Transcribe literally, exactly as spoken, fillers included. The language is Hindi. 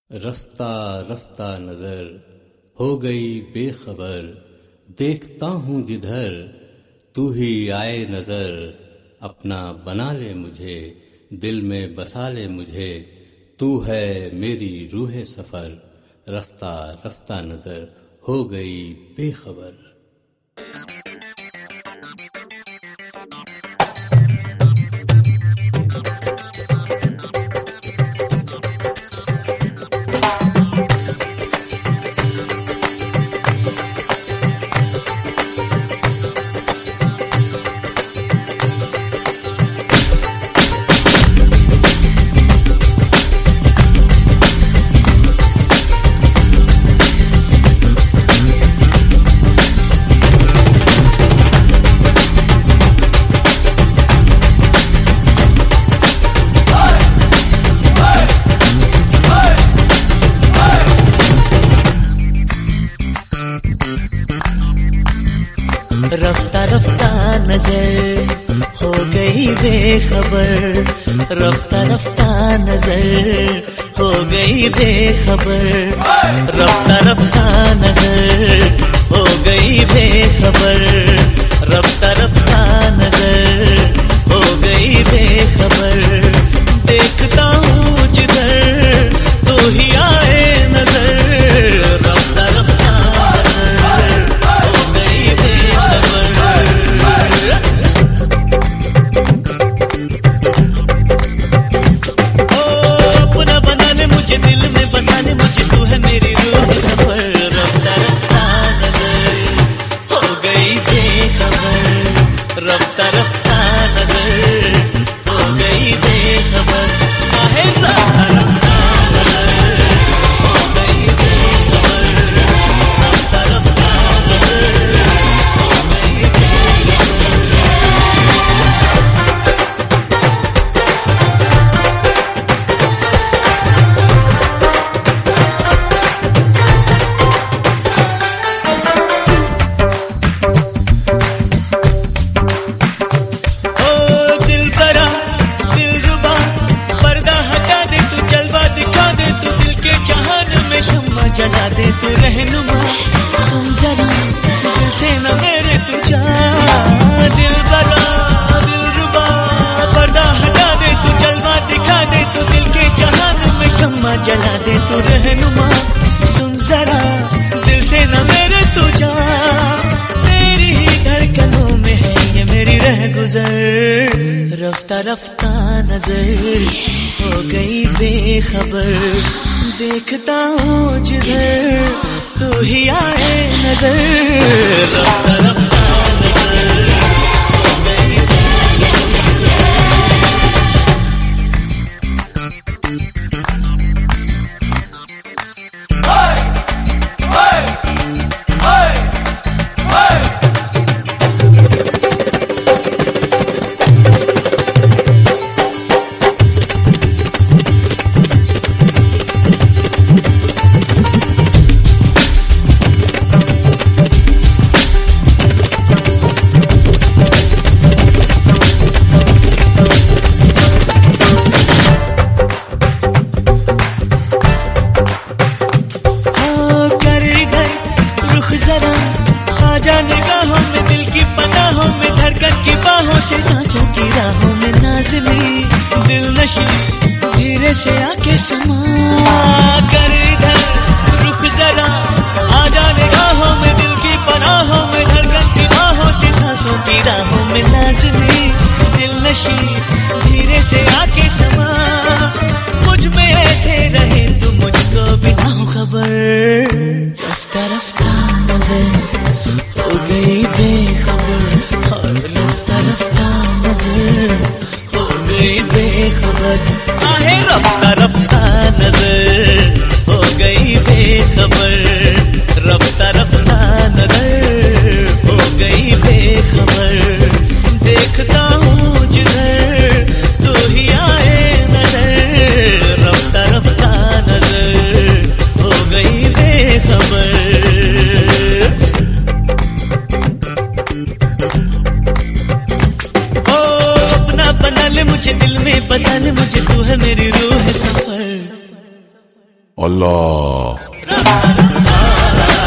रफ्ता रफ्ता नजर हो गई बेखबर, देखता हूँ जिधर तू ही आए नजर। अपना बना ले मुझे, दिल में बसा ले मुझे, तू है मेरी रूह सफर। रफ्ता रफ्ता नजर हो गई बेखबर। रफ्ता रफ्ता नजर हो गई बेखबर, रफ्ता रफ्ता नजर हो गई बेखबर, रफ्ता रफ्ता नजर हो गई बेखबर, रफ्ता रफ्ता नजर हो गई बेखबर। देखता हूँ जिधर तू ही आए नजर, रफ्ता रफ्ता नजर हो गई बेखबर। ओ अपना बना ले मुझे, दिल में बसा ले मुझे, तू है मेरी रूह सफर। रफ्ता रफ्ता नजर हो गई बेखबर, रफ्ता रफ्ता नजर हो गई बेखबर। आहे रफ्ता रफ्ता नजर हो गई बेखबर, रफ्ता रफ्ता नजर हो गई बेखबर। ओ दिल बरा दिल रुबा, पर्दा हटा दे तू, जलवा दिखा दे तू, दिल के जहान में शम्मा जला दे तू। रहनुमा सुन जरा, दिल से न मेरे तू जा। दिल बरा दिल रुबा, पर्दा हटा दे तू, जलवा दिखा दे तू, दिल के जहान में शम्मा जला दे तू। रहनुमा सुन जरा, दिल से न मेरे तू जा। तेरी ही धड़कनों में है ये मेरी रह गुजर। रफ्ता रफ्ता नजर हो गई बेखबर, देखता हूँ जिधर तू ही आए नजर। रफ्ता रफ्ता नजर हो गई जरा आ जा निगाहों में, दिल की पनाहों में, धड़कन की बाहों से, सांसों की राहों में नाज़नी दिल नशी धीरे से आके समा कर इधर। रुख जरा आ जा निगाहों में, दिल की पनाहों में, धड़कन की बाहों से, सांसों की राहों में नाज़नी दिल नशी धीरे से आके समा। मुझ में ऐसे रहे तू, मुझको भी ना हो खबर। रफ्ता रफ्ता नजर हो गई बेखबर, और रफ्ता रफ्ता नजर हो गई बेखबर। आहे रफ्ता रफ्ता नजर अल्लाह।